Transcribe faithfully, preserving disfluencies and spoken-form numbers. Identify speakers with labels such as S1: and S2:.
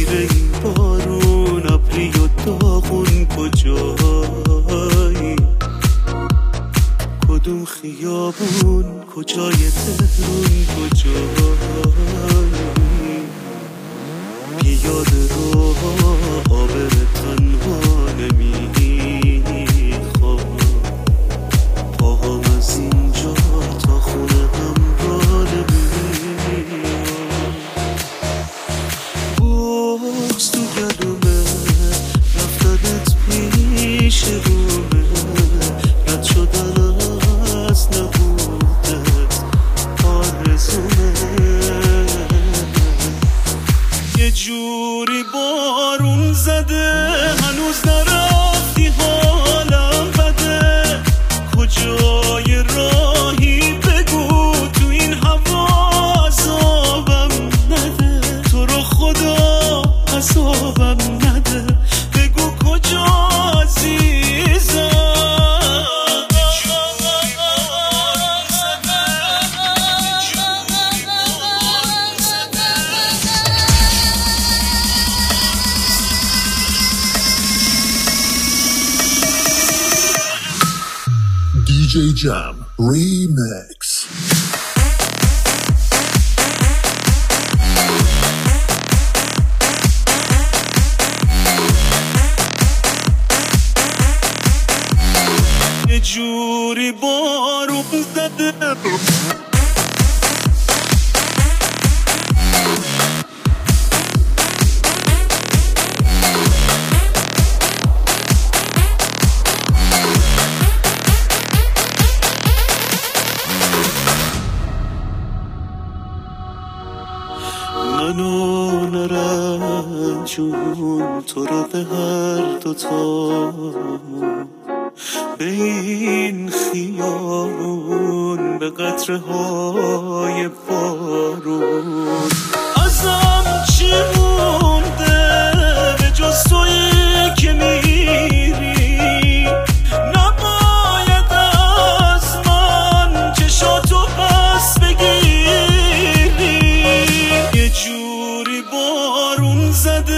S1: غیر این بارون ابری و داغون کجایی؟ کدوم خیابون کجای تهرون کجایی؟ پیاده رو آبر تنها نمیخوام، پاهم از اینجا تا خونه هم را نمیخوام. بغز تو گلومه رفتنت پیش رومه، رد شدن از نبودت آرزومه. یه جوری بارون زده هنوز نرفتی حالم بده، کجای راهی بگو تو این هوا عذابم نده، تو رو خدا عذابم نده، بگو کجا عزیزم.
S2: دی جی Jam Remix.
S1: یه جوری بارون زده منو نرنجون، تو رو به هر دوتامون، به این خیابون، به قطره های بارون. ازم چی مونده به جز تویی که میری؟ نباید از من چشاتو پس بگیری. یه جوری بارون زده